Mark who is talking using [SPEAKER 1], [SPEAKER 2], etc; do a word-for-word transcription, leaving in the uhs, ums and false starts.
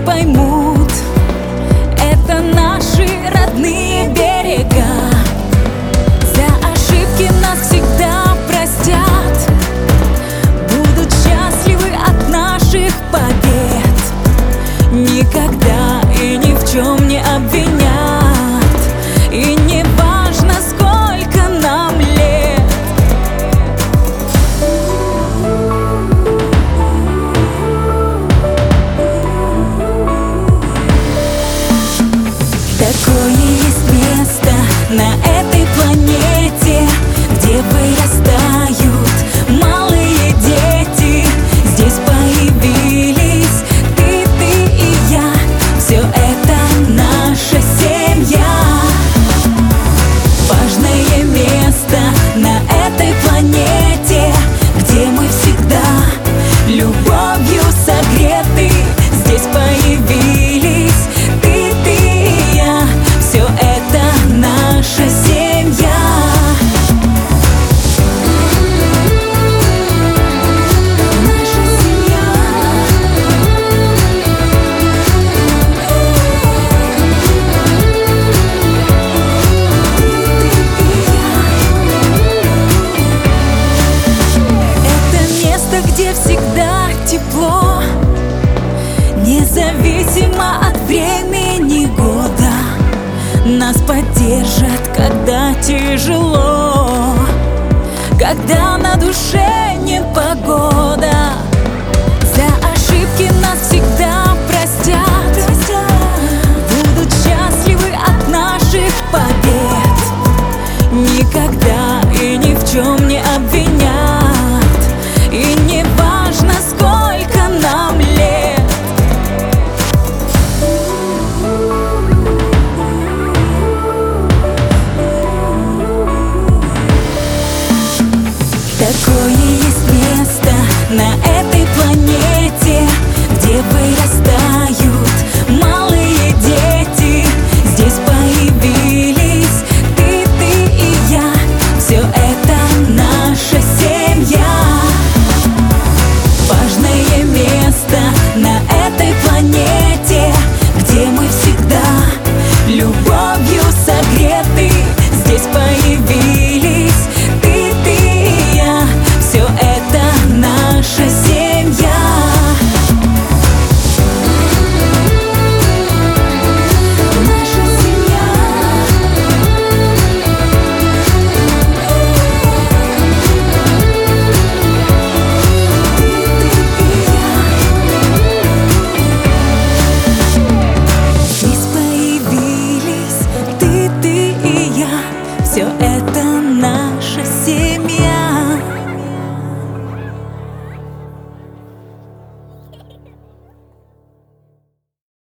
[SPEAKER 1] поймут, это наши родные берега. За ошибки нас всегда простят, будут счастливы от наших побед. Никогда и ни в чем не обвинят, и не важно, сколько нам лет. Такое есть место на этой планете, где вырастают малые дети. Здесь появились ты, ты и я. Все это наша семья. Важное место на этой планете, где мы всегда любовью согреты. Здесь появились ты, ты и я. Все это наша семья. Наша семья. Это место, где всегда тепло, независимо от времени года. Нас поддержат, когда тяжело, когда на душе непогода.